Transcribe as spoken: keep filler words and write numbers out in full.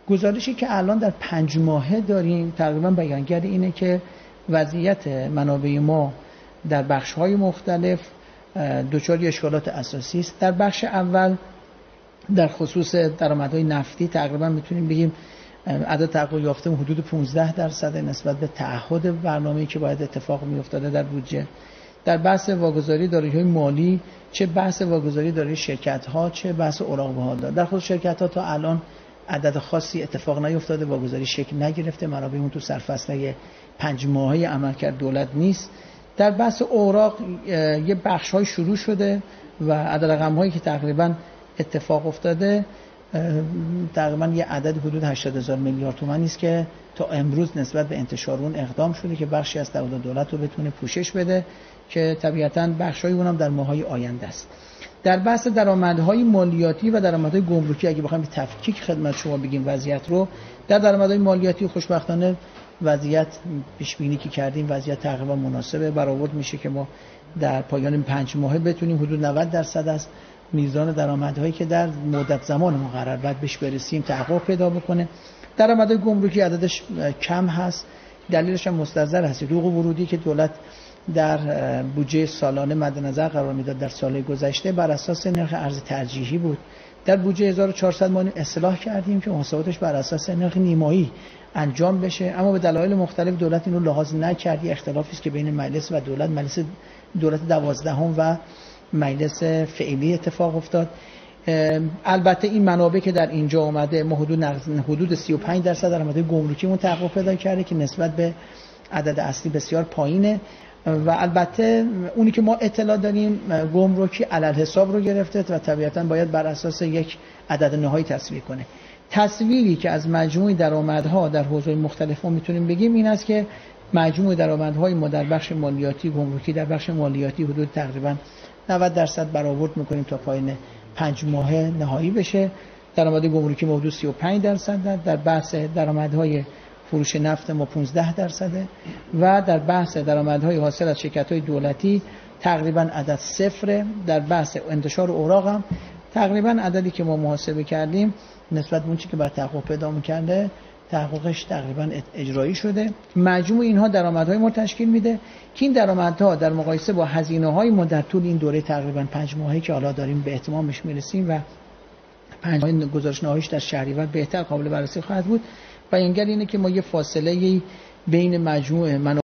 گزارشی که الان در پنج ماهه داریم تقریبا بیانگر اینه که وضعیت منابع ما در بخش‌های مختلف دچار اشکالات اساسی است. در بخش اول در خصوص درآمدهای نفتی تقریبا میتونیم بگیم عدد تحقق یافته حدود پانزده درصد نسبت به تعهد برنامه‌ای که باید اتفاق میافتاده در بودجه. در بحث واگذاری دارایی‌های مالی، چه بحث واگذاری دارایی شرکت‌ها، چه بحث اوراق بهادار، در خصوص شرکت‌ها تا الان عدد خاصی اتفاق نیفتاده، واگذاری شکل نگرفته، منابع اون تو سرفصل پنج ماهه عملکرد دولت نیست. در بحث اوراق یه بخش‌های شروع شده و عدد رقم‌هایی که تقریبا اتفاق افتاده تقریبا یه عدد حدود هشتاد هزار میلیارد تومان است که تا امروز نسبت به انتشار اون اقدام شده که بخشی از تعهد دولت رو بتونه پوشش بده که طبیعتاً بخشای اونم در ماه‌های آینده است. در بحث درآمدهای مالیاتی و درآمدهای گمرکی اگه بخوایم به تفکیک خدمت شما بگیم وضعیت رو، در درآمدهای مالیاتی خوشبختانه وضعیت پیش بینی که کردیم وضعیت تقریبا مناسبه، برآورد میشه که ما در پایان پنج ماهه بتونیم حدود نود درصد از میزان درآمدهایی که در مدت زمان مقرر بعد بهش برسیم تحقق پیدا بکنه. درآمدهای گمرکی عددش کم هست، دلیلش هم مستظر هست. حقوق ورودی که دولت در بودجه سالانه مد نظر قرار میداد در سال گذشته بر اساس نرخ ارز ترجیحی بود. در بودجه هزار و چهارصد ما اصلاح کردیم که محاسباتش بر اساس نرخ نیمایی انجام بشه، اما به دلایل مختلف دولت اینو لحاظ نکرد. اختلافی است که بین مجلس و دولت، مجلس دولت دوازدهم و مجلس فعلی اتفاق افتاد. البته این منابع که در اینجا اومده ما حدود حدود سی و پنج درصد درآمد گمرکیمون تحقق پیدا کرده که نسبت به عدد اصلی بسیار پایینه و البته اونی که ما اطلاع داریم گمرکی علل حساب رو گرفته و طبیعتاً باید بر اساس یک عدد نهایی تصویر کنه. تصویری که از مجموع درآمدها در حوزه‌های مختلف ما میتونیم بگیم این است که مجموع درآمدهای ما در بخش مالیاتی گمرکی در بخش مالیاتی حدود تقریباً نود درصد برآورد میکنیم تا پایان پنج ماهه نهایی بشه. درآمد گمرکی حدود سی و پنج درصد، در بحث درآمدهای فروش نفت ما پانزده درصده و در بحث درآمدهای حاصل از شرکت‌های دولتی تقریبا عدد صفره. در بحث انتشار اوراق هم تقریبا عددی که ما محاسبه کردیم نسبت به اون چیزی که بر تحقق پیدا می‌کنده تحققش تقریبا اجرایی شده. مجموع اینها درآمدهای ما تشکیل میده که این درآمدها در مقایسه با هزینه‌های ما در طول این دوره تقریبا پنج ماهه که حالا داریم به اتمامش میرسیم و پنج ماه گزارش نهاییش در شهریور بهتر قابل بررسی خواهد بود، بیانگر اینه که ما یه فاصله بین مجموع